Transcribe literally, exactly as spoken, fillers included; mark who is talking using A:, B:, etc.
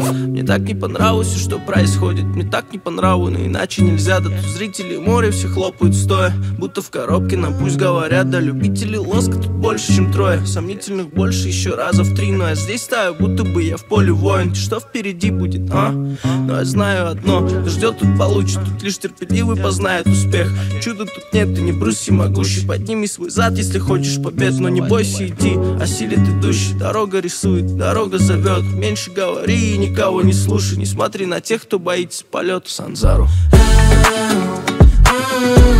A: Мне так не понравилось все, что происходит. Мне так не понравилось, но иначе нельзя. Да тут зрители море все хлопают стоя, будто в коробке нам пусть говорят. Да любителей лоска тут больше, чем трое, сомнительных больше еще раза в три. Но я здесь стою, будто бы я в поле воин. Что впереди будет, а? Но я знаю одно, кто ждет, тут получит. Тут лишь терпеливый познает успех. Чуда тут нет, ты не Брюс всемогущий. Подними свой зад, если хочешь побед. Но не бойся, иди, осилит идущий. Дорога рисует, дорога зовет. Меньше говори и никого не слушай. Не смотри на тех, кто боится полета. Санзару.